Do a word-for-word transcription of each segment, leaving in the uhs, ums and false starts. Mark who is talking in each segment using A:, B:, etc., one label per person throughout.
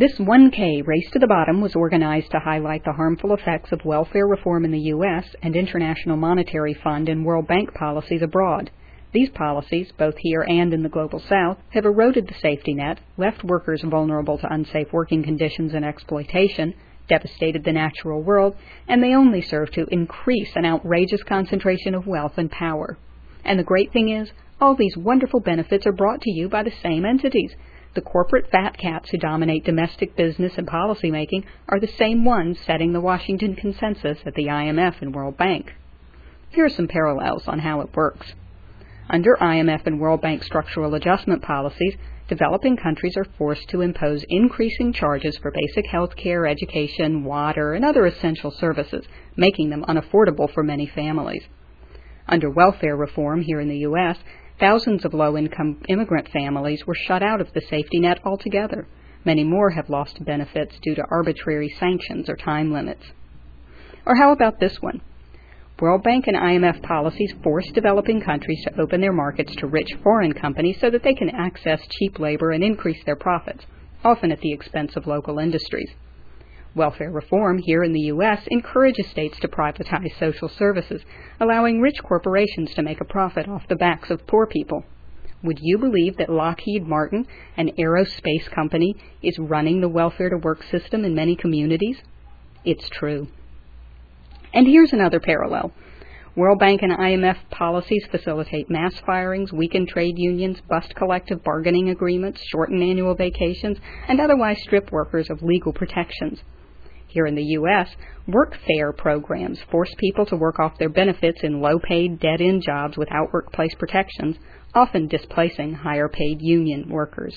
A: This one K Race to the Bottom was organized to highlight the harmful effects of welfare reform in the U S and International Monetary Fund and World Bank policies abroad. These policies, both here and in the Global South, have eroded the safety net, left workers vulnerable to unsafe working conditions and exploitation, devastated the natural world, and they only serve to increase an outrageous concentration of wealth and power. And the great thing is, all these wonderful benefits are brought to you by the same entities. The corporate fat cats who dominate domestic business and policymaking are the same ones setting the Washington consensus at the I M F and World Bank. Here are some parallels on how it works. Under I M F and World Bank structural adjustment policies, developing countries are forced to impose increasing charges for basic health care, education, water, and other essential services, making them unaffordable for many families. Under welfare reform here in the U S, thousands of low-income immigrant families were shut out of the safety net altogether. Many more have lost benefits due to arbitrary sanctions or time limits. Or how about this one? World Bank and I M F policies force developing countries to open their markets to rich foreign companies so that they can access cheap labor and increase their profits, often at the expense of local industries. Welfare reform here in the U S encourages states to privatize social services, allowing rich corporations to make a profit off the backs of poor people. Would you believe that Lockheed Martin, an aerospace company, is running the welfare-to-work system in many communities? It's true. And here's another parallel. World Bank and I M F policies facilitate mass firings, weaken trade unions, bust collective bargaining agreements, shorten annual vacations, and otherwise strip workers of legal protections. Here in the U S, workfare programs force people to work off their benefits in low-paid, dead-end jobs without workplace protections, often displacing higher-paid union workers.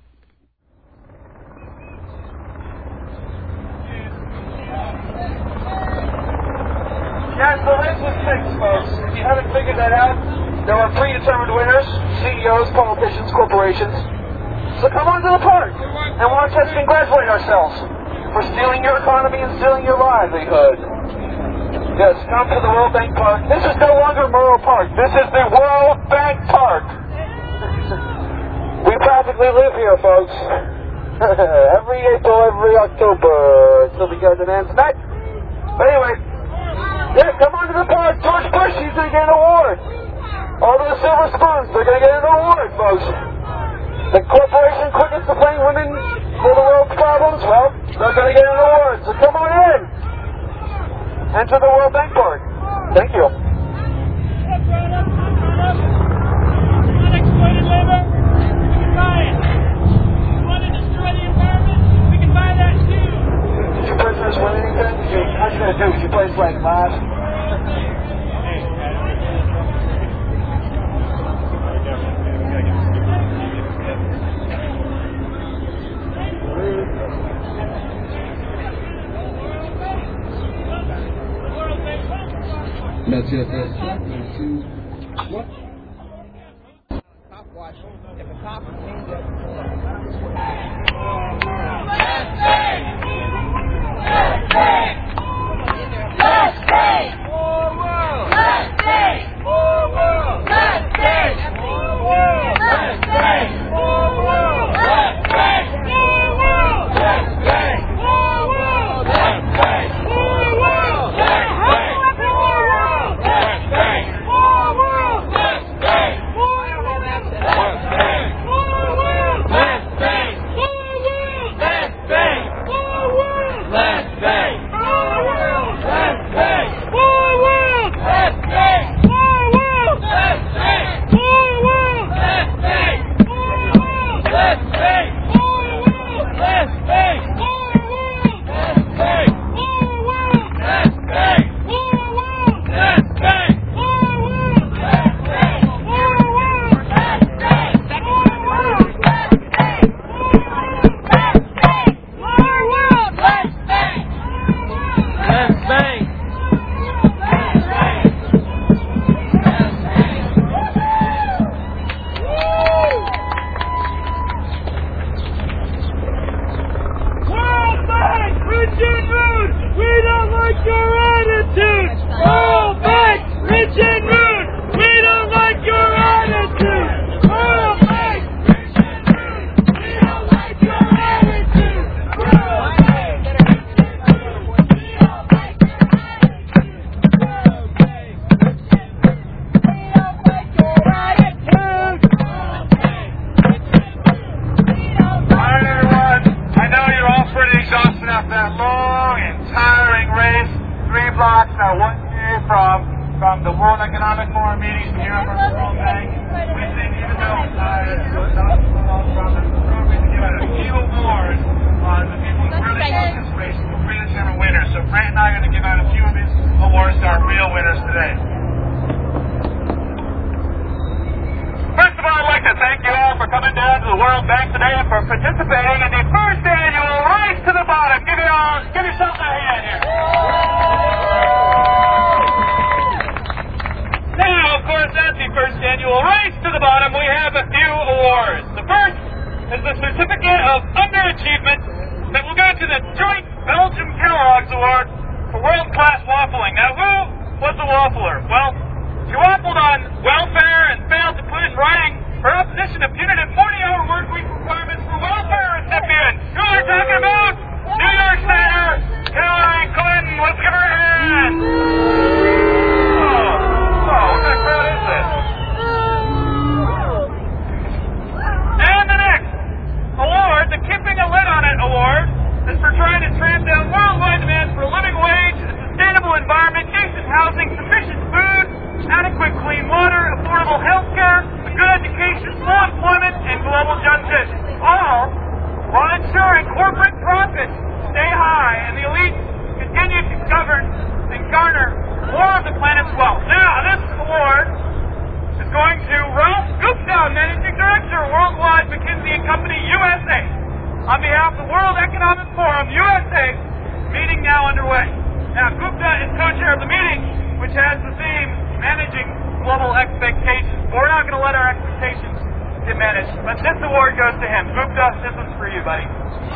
B: Yes, the race was fixed, folks. If you haven't figured that out, there are predetermined winners, C E Os, politicians, corporations. So come on to the park and watch us congratulate ourselves for stealing your economy and stealing your livelihood. Yes, come to the World Bank Park. This is no longer Morrow Park. This is the World Bank Park. We practically live here, folks. Every April, every October, until we go to the tonight. But anyway, yeah, come on to the park. George Bush, he's going to get an award. All those silver spoons, they're going to get an award, folks. The corporation quickest to blame women for the world's problems, well, they're going to get an award. So come on in. Enter the World Bank Park. Thank you.
C: Unexploited labor, we can buy it. You want to destroy the environment, we can buy that too.
B: Did your prisoners win anything? Did you, how'd you gonna do? Did you place like last?
D: That's it. That's two. What? Cop watch. If a cop cleans up. Let's pay! Let's pay! Let's pay! More world! Let's pay! More world! Let's pay! More world! Let's pay! More world! Let's pay! More world! Let's pay! More world! Let's pay! More world! Let's pay! More world! Let's pay! More world! Let's pay!
B: blocks are one day from from the World Economic Forum meetings here at the World Bank. We think even though uh, not so long from it, we're going to give out a few awards on the people who really won this race who really determined winners. So Grant and I are going to give out a few of these awards to our real winners today. First of all, I'd like to thank you all for coming down to the World Bank today and for participating in the first annual Race to the Bottom. Give, you all, give yourself a hand here. Now, of course, at the first annual Race to the Bottom, we have a few awards. The first is the Certificate of Underachievement that will go to the Joint Belgium Kellogg's Award for World-Class Waffling. Now, who was the waffler? Well, she waffled on welfare and failed to put in writing her opposition to punitive forty-hour work week requirements for welfare recipients. Who are we talking about? New York Senator Hillary Clinton. Let's give her a hand. Oh, what kind of crowd is this? And the next award, the Keeping a Lid on It Award, is for trying to tramp down worldwide demands for a living wage, a sustainable environment, decent housing, sufficient food, adequate clean water, affordable health care, a good education, full employment, and global justice. All while ensuring corporate profits stay high and the elite continue to govern and garner more of the planet's wealth. Now, this award is going to Ralph Gupta, Managing Director, Worldwide McKinsey and Company, U S A. On behalf of the World Economic Forum, U S A, meeting now underway. Now, Gupta is co-chair of the meeting, which has the theme, Managing Global Expectations. But we're not going to let our expectations diminish. But this award goes to him. Gupta, this one's for you, buddy.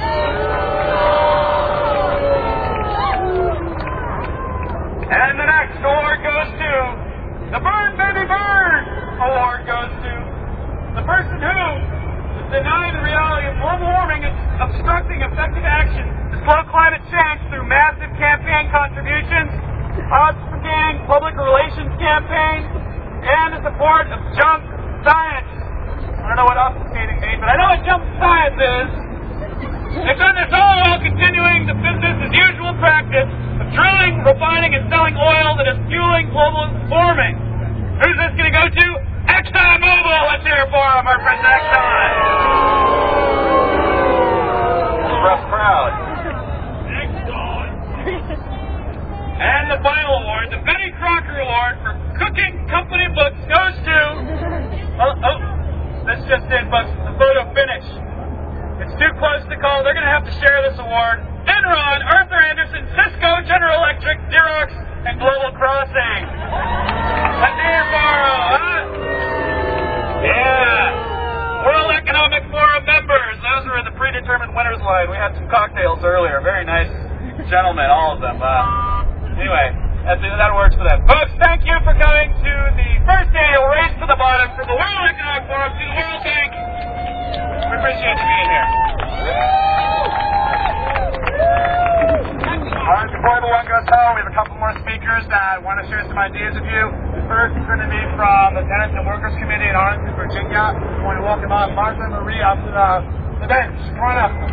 B: And the next award goes to the Burn Baby Burn award goes to the person who is denying the reality of global warming and obstructing effective action to slow climate change through massive campaign contributions, obfuscating public relations campaigns, and the support of junk science. I don't know what obfuscating means, but I know what junk science is. They've done this all while continuing the business as usual practice of drilling, refining, and selling oil that is fueling global warming. Who's this going to go to? ExxonMobil! Let's hear it for them, our friends at Exxon. It's a rough crowd. Exxon. And the final award, the Betty Crocker Award for Cooking Company Books, goes to... Oh, oh, this just in, folks. The photo finish. It's too close to call. They're going to have to share this award. Enron, Arthur Anderson, Cisco, General Electric, Xerox, and Global Crossing. Let's hear Morrow, huh? Yeah. World Economic Forum members. Those were in the predetermined winners line. We had some cocktails earlier. Very nice gentlemen, all of them. Uh, anyway, that's, that works for them. Folks, thank you for coming to the first annual Race to the Bottom from the World Economic Forum to the World Bank. We appreciate you being here. All right, before everyone goes home, we have a couple more speakers that want to share some ideas with you. The first is going to be from the Tenants and Workers Committee in Arlington, Virginia. We want to welcome on Martha Marie up to the, the bench. Come on up.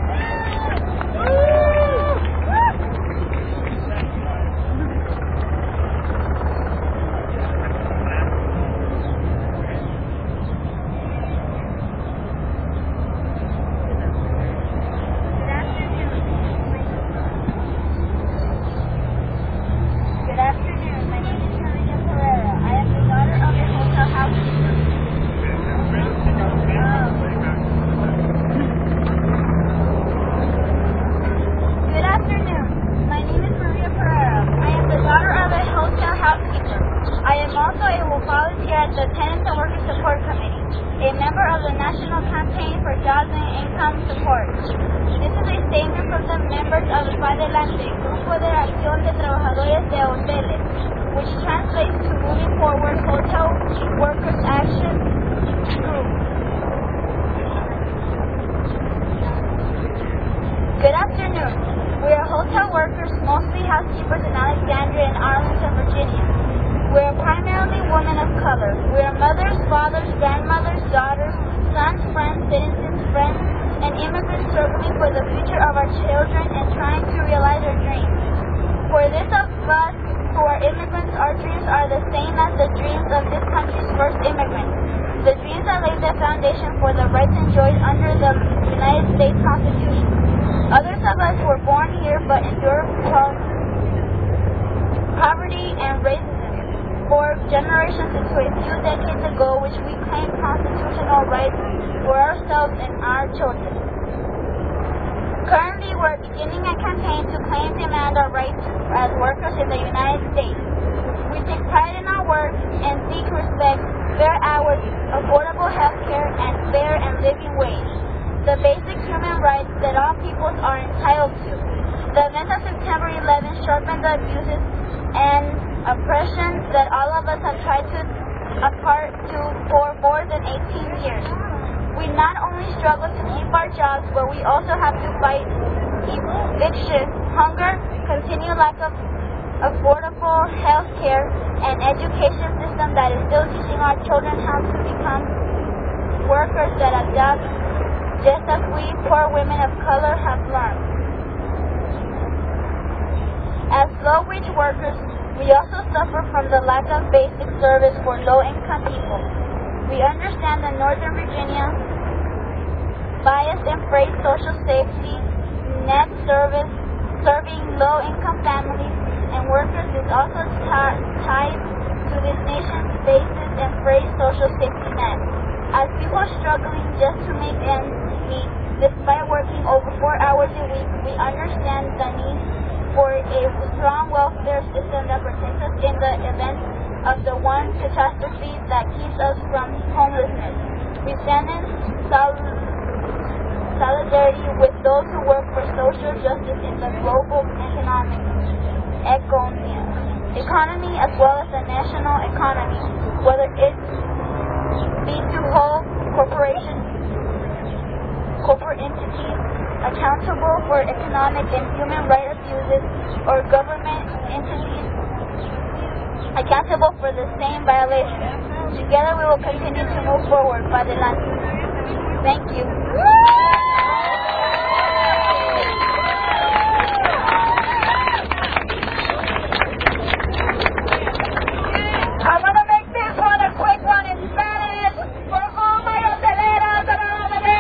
E: For this of us our immigrants, our dreams are the same as the dreams of this country's first immigrants. The dreams that laid the foundation for the rights enjoyed under the United States Constitution. Others of us were born here but endured poverty and racism for generations into a few decades ago, which we claimed constitutional rights for ourselves and our children. Currently, we're beginning a campaign to claim and demand our rights as workers in the United States. We take pride in our work and seek respect, fair hours, affordable health care, and fair and living wage. The basic human rights that all peoples are entitled to. The events of September eleventh sharpened the abuses and oppressions that all of us have tried to apart to for more than eighteen years. We not only struggle to keep our jobs, but we also have to fight eviction, hunger, continued lack of affordable health care, and education system that is still teaching our children how to become workers that adapt, just as we poor women of color have learned. As low-wage workers, we also suffer from the lack of basic service for low-income people. We understand that Northern Virginia bias in freight social safety net service serving low-income families and workers is also t- tied to this nation's basis and freight social safety net. As people struggling just to make ends meet, despite working over four hours a week, we understand the need for a strong welfare system that protects us in the event of the one catastrophe that keeps us from homelessness. We stand in sol- solidarity with those who work for social justice in the global economic economy, economy as well as the national economy, whether it be to hold corporations, corporate entities accountable for economic and human rights abuses, or government entities accountable for the same violations. Together we will continue to move forward. Adelante. Thank you.
F: I'm going to make this one a quick one in Spanish for all my hoteleras around the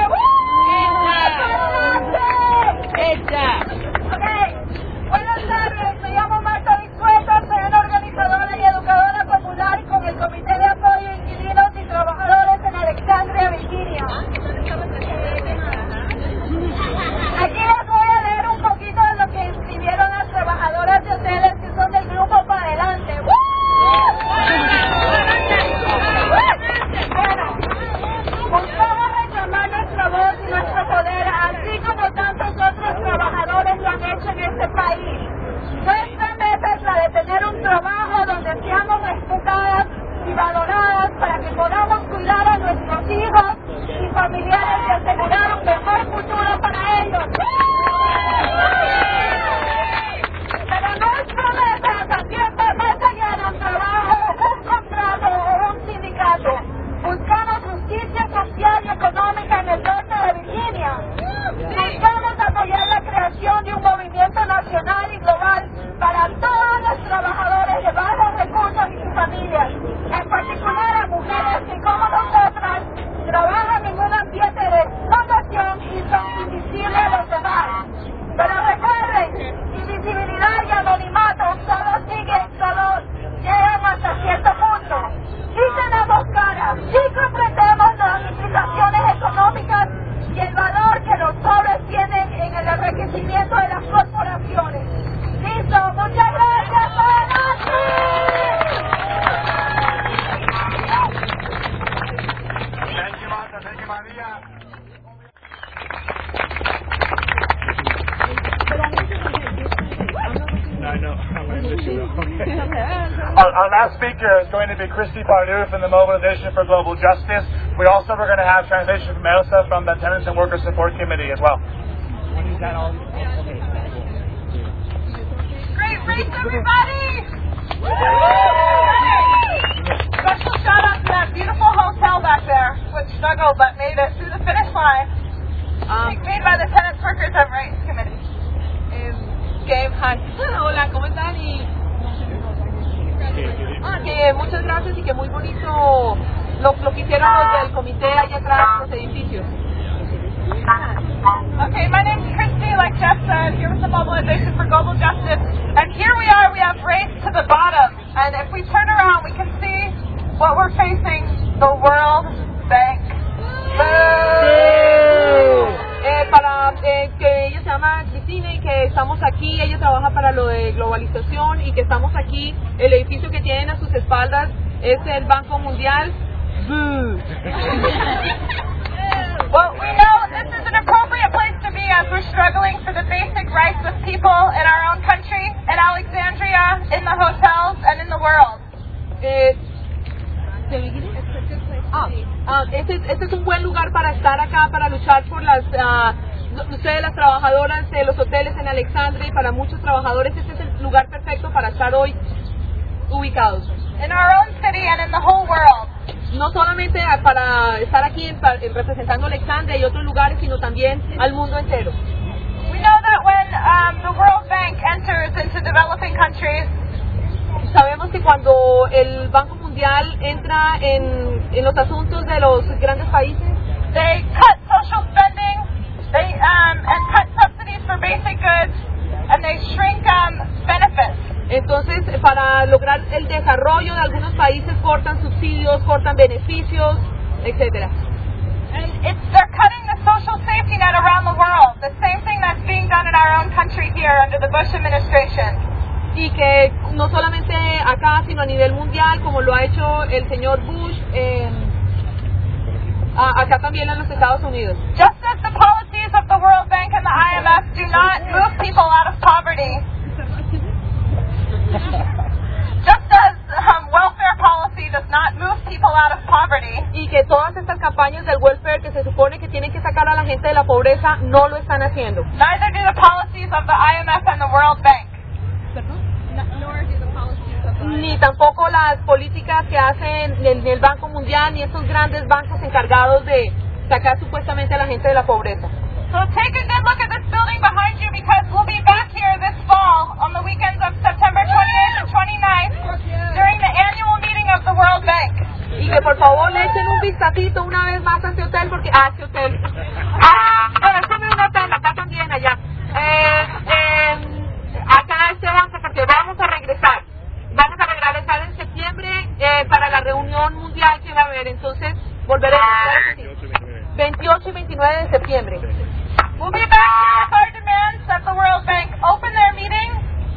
F: world. Okay. Buenas tardes, me llamo Marta Vizueta, soy una organizadora y educadora popular con el Comité de Apoyo a Inquilinos y Trabajadores en Alexandria, Virginia. Aquí les voy a leer un poquito de lo que escribieron las trabajadoras de hoteles que son del grupo Para Adelante. Bueno, buscamos reclamar nuestra voz y nuestro poder, así como tantos otros trabajadores lo han hecho en este país. Nuestra meta es la de tener un trabajo donde seamos respetadas y valoradas para que podamos cuidar a nuestros hijos y familiares y asegurar un mejor futuro para ellos. Pero nuestra meta también va más allá de un trabajo, un contrato o un sindicato. Buscamos justicia social y económica en el norte de Virginia. Buscamos apoyar la creación de un movimiento nacional y global para todos los trabajadores de bajos recursos y sus familias, en particular a mujeres que como nosotras trabajan en un ambiente de explotación y son invisibles a los demás. Pero recuerden, invisibilidad y anonimato solo siguen, solo llegan hasta cierto punto. Sí tenemos cara, sí comprendemos las implicaciones económicas y el valor que los pobres tienen en el enriquecimiento de las corporaciones. Listo, muchas gracias, buenas noches.
B: Thank you, Marta. Thank you, Maria. No, no, I'm going to miss you though. Okay. Our, our last speaker is going to be Christy Pardue from the Mobilization for Global Justice. We also are going to have translation from Elsa from the Tenants and Workers Support Committee as well.
F: Great race, everybody! Special shout out to that beautiful hotel back there, which struggled but made it through the finish line. Um, made by the Tenants Workers and Rights Committee. Um, Gabe, hi.
G: Hola, ¿cómo están? Y Ah, que muchas gracias y que muy bonito lo, lo que hicieron los del comité allá atrás, los edificios.
F: Okay, my name's Christy, like Jeff said, here with the Mobilization for Global Justice. And here we are, we have Race to the Bottom. And if we turn around, we can see what we're facing, the World Bank.
G: Eh, para eh, que ella se llama Cristina y que estamos aquí, ella trabaja para lo de globalización y que estamos aquí, el edificio que tienen a sus espaldas es el Banco Mundial.
F: Well, we know this is an appropriate place to be as we're struggling for the basic rights of people in our own country, in Alexandria, in the hotels, and in the world.
G: Eh, ah, ah, este, este es un buen lugar para estar acá, para luchar por las, uh, ustedes las trabajadoras de los hoteles en Alexandria y para muchos trabajadores este es el lugar perfecto para estar hoy ubicados.
F: In our own city and in the whole world.
G: No solamente para estar aquí en, en representando Alexandria y otros lugares, sino también al mundo entero.
F: We know that when um, the World Bank enters into developing countries,
G: sabemos que cuando el Banco Mundial entra en, en los asuntos de los grandes países,
F: they cut social spending, they um, and cut subsidies for basic goods, and they shrink um, benefits.
G: Entonces, para lograr el desarrollo de algunos países cortan subsidios, cortan beneficios, etcétera.
F: And it's, they're cutting the social safety net around the world, the same thing that's being done in our own country here under the Bush administration.
G: Y que no solamente acá, sino a nivel mundial, como lo ha hecho el señor Bush, eh, acá también en los Estados Unidos.
F: Just as the policies of the World Bank and the I M F do not move people out of poverty, just as um, welfare policy does not move people out of poverty,
G: y que todas estas campañas del welfare que se supone que tienen que sacar a la gente de la pobreza no lo están haciendo.
F: Neither do the policies of the I M F and the World Bank.
G: Ni tampoco las políticas que hacen el, el Banco Mundial ni estos grandes bancos encargados de sacar supuestamente a la gente de la pobreza.
F: So take a good look at this building behind you because we'll be back here this fall on the weekends of September twenty-eighth and twenty-ninth during the annual meeting of the World Bank.
G: Y que por favor le echen un vistacito una vez más a este hotel porque ah, este hotel. Ah, bueno, este no es un hotel, acá también allá. Eh, eh, acá este banco porque vamos a regresar. Vamos a regresar en septiembre eh, para la reunión mundial que va a haber, entonces volveremos. veintiocho y veintinueve de septiembre.
F: We'll be back here with our demands that the World Bank open their meeting.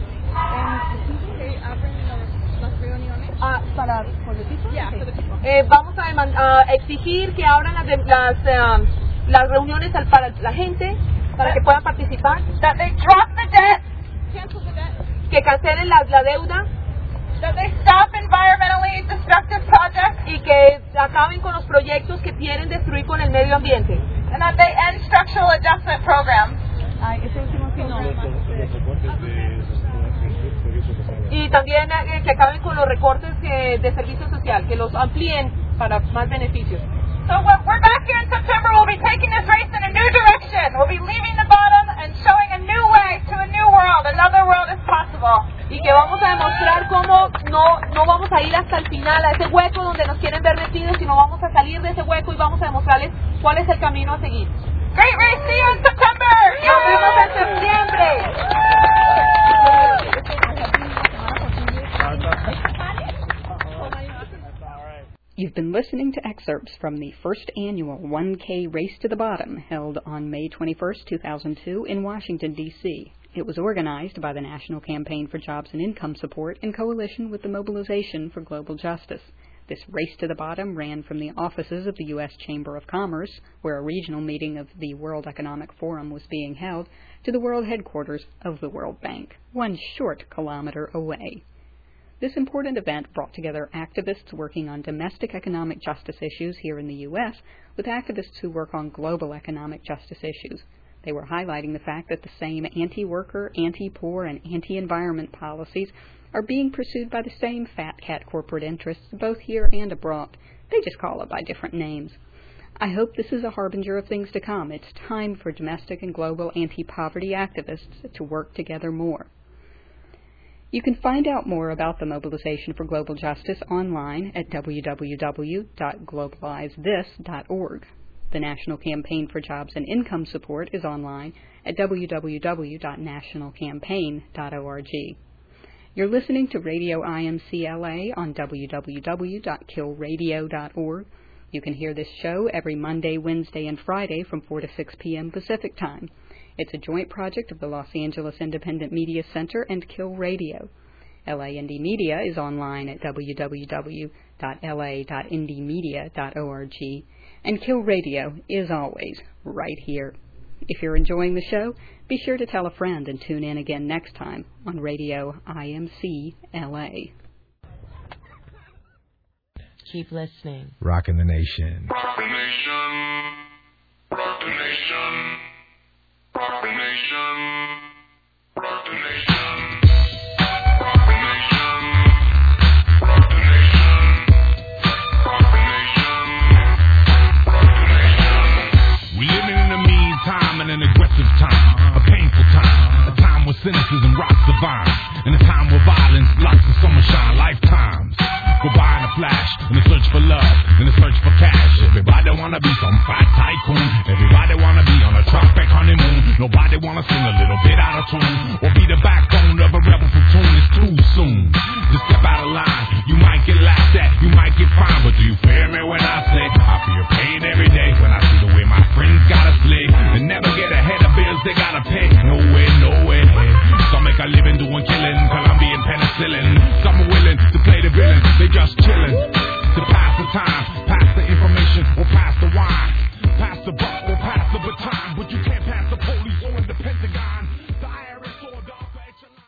G: Ah, para eh, vamos a, demand, a exigir que abran las, las, uh, las reuniones al, para la gente para que puedan participar.
F: That they drop the debt.
G: Que cancelen la, la deuda.
F: That they stop environmentally destructive projects.
G: Y que acaben con los proyectos que quieren destruir con el medio ambiente.
F: And that they end structural adjustment programs.
G: Ay, ese último sí no. Y también eh, que acaben con los recortes eh, de servicio social, que los amplíen para más beneficios.
F: So when we're back here in September, we'll be taking this race in a new direction. We'll be leaving the bottom and showing a new way to a new world. Another world is possible.
G: Y que vamos a demostrar cómo no, no vamos a ir hasta el final, a ese hueco donde nos quieren ver metidos, sino vamos a salir de ese hueco y vamos a demostrarles cuál es el camino a seguir.
F: Great race, see you in September!
G: ¡Nos vemos en septiembre!
A: You've been listening to excerpts from the first annual one K Race to the Bottom held on May twenty-first, two thousand two in Washington, D C It was organized by the National Campaign for Jobs and Income Support in coalition with the Mobilization for Global Justice. This Race to the Bottom ran from the offices of the U S Chamber of Commerce, where a regional meeting of the World Economic Forum was being held, to the world headquarters of the World Bank, one short kilometer away. This important event brought together activists working on domestic economic justice issues here in the U S with activists who work on global economic justice issues. They were highlighting the fact that the same anti-worker, anti-poor, and anti-environment policies are being pursued by the same fat cat corporate interests both here and abroad. They just call it by different names. I hope this is a harbinger of things to come. It's time for domestic and global anti-poverty activists to work together more. You can find out more about the Mobilization for Global Justice online at w w w dot globalize this dot org. The National Campaign for Jobs and Income Support is online at w w w dot national campaign dot org. You're listening to Radio I M C L A on w w w dot kill radio dot org. You can hear this show every Monday, Wednesday, and Friday from four to six p.m. Pacific Time. It's a joint project of the Los Angeles Independent Media Center and Kill Radio. L A Indie Media is online at w w w dot l a dot indie media dot org, and Kill Radio is always right here. If you're enjoying the show, be sure to tell a friend and tune in again next time on Radio I M C L A.
H: Keep listening.
I: Rockin' the nation.
J: Rock the nation. Rock the nation. Rock the nation. Rock the nation. Rock the nation. Rock the nation. Rock the nation. Rock the nation.
I: We living in a mean time and an aggressive time, a painful time, a time where cynicism rocks the vine, and a time where violence blocks the summer shine. Lifetimes go by in a flash, in a search for love, in a search for cash. Everybody wanna be some fat tycoon. Everybody wanna be on a tropic honeymoon. Nobody wanna sing a little bit out of tune, or be the backbone of a rebel platoon. It's too soon to step out of line. You might get laughed at, you might get fined, but do you fear me when I say I feel pain every day when I see the way my friends gotta slay? They never get ahead of bills they gotta pay. No way, no way. Some make a living doing killing, Colombian penicillin. Some are willing to play the villain. They just chillin' to pass the time, pass the information, or pass the wine, pass the buck, or pass the baton. But you can't